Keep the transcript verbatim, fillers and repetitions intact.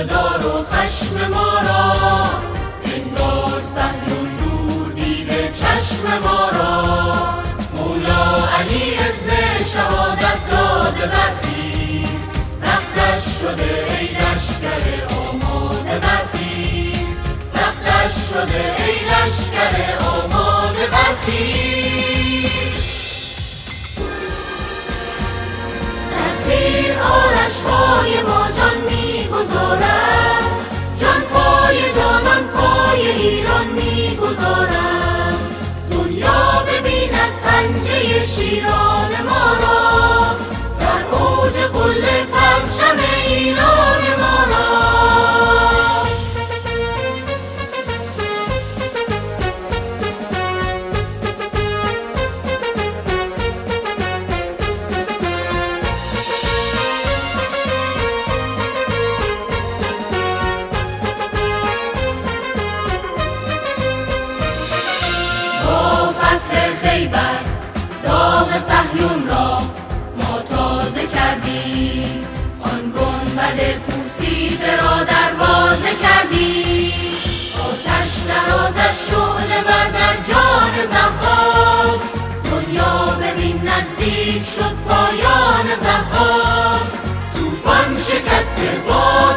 دار و خشم ما را، انگار صهیون دور دیده چشم ما را. مولا علی اذن شهادت داده برخیز، وقتش شده ای لشکر آماده برخیز، وقتش شده ای لشکر آماده برخیز. در تیر آرش‌های ما جان می‌گذارد، جان پای جانان پای ایران می‌گذارد. دنیا ببیند پنجه شیران ما را، در اوج قله پرچم ایران ما را. خیبر داغ صهیون را ما تازه کردیم، آن گنبد پوسیده را دروازه کردیم. آتش در آتش شعله بر در جان ضحاک، دنیا ببین نزدیک شد پایان ضحاک. طوفان شکسته باد